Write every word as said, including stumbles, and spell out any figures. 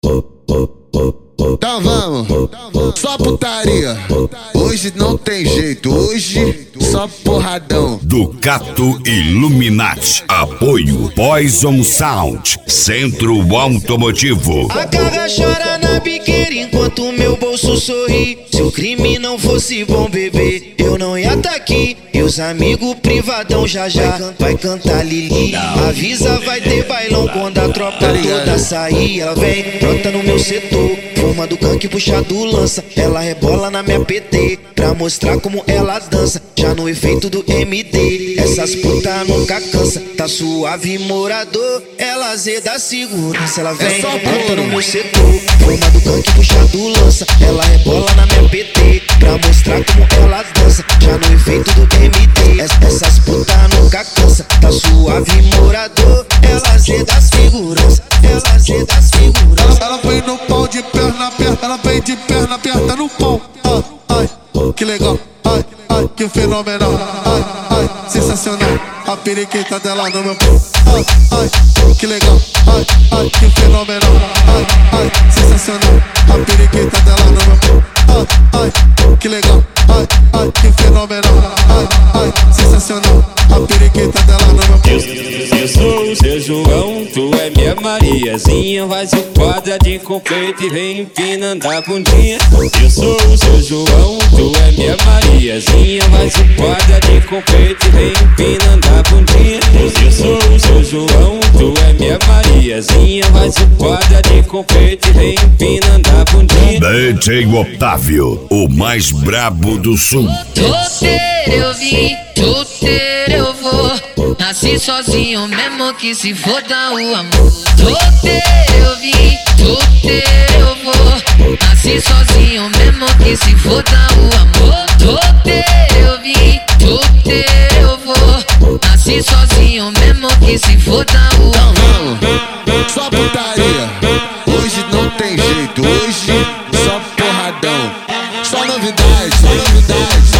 Então vamos, só putaria. Hoje não tem jeito, hoje só porradão. Ducato Illuminati. Apoio Poison Sound. Centro Automotivo. A carga chora na biqueira enquanto o meu bolso sorri. Se o crime não fosse bom, bebê, eu não ia tá aqui. E os amigos privadão já já vai cantar Lili. Avisa, vai ter bailão quando a tropa toda sair. Ela vem, brota no meu setor, fumando canque, puxado lança. Ela rebola na minha P T pra mostrar como ela dança. Já no efeito do M D, essas putas nunca cansa. Tá suave, morador, ela zeda segurança. Ela vem, brota no meu setor, fumando canque, puxado lança. Ela rebola na minha P T pra mostrar como ela dança. Já no efeito do M D, essas putas nunca cansa. Tá suave, morador, ela zeda segurança. Ela zeda segurança. Ela vem no pau de perna aberta, ela vem de perna aberta no pau. Ai, ai, que legal, ai, ai, que fenomenal. Ai, ai, sensacional, a periquita dela no meu pau. Ai, ai, que legal, ai, ai, que fenomenal. Ai, ai, sensacional, a periquita dela no meu pau. Ai, ai, que legal, ai, ai, que fenomenal. Ai, ai, sensacional, a periquita dela no meu pau. Eu sou o seu João, tu é minha Mariazinha. Faz o quadra de confeito e vem empinando a bundinha. Eu sou o seu João, tu é minha Mariazinha. Faz o quadra de confeito e vem empinando a bundinha. Eu sou o seu João, tu é minha Mariazinha. Faz o quadra de confeito e vem empinando a bundinha. D J Otávio, o mais brabo do sul. Solteiro eu vim, solteiro eu vou. Nasci sozinho mesmo que se foda o amor. Solteiro eu vim, solteiro eu vou. Nasci sozinho mesmo que se foda o amor. Solteiro eu vim, solteiro eu vou. Nasci sozinho mesmo que se foda o amor. Vamos, só putaria. Hoje não tem jeito, hoje só porradão. Só novidade, só novidade.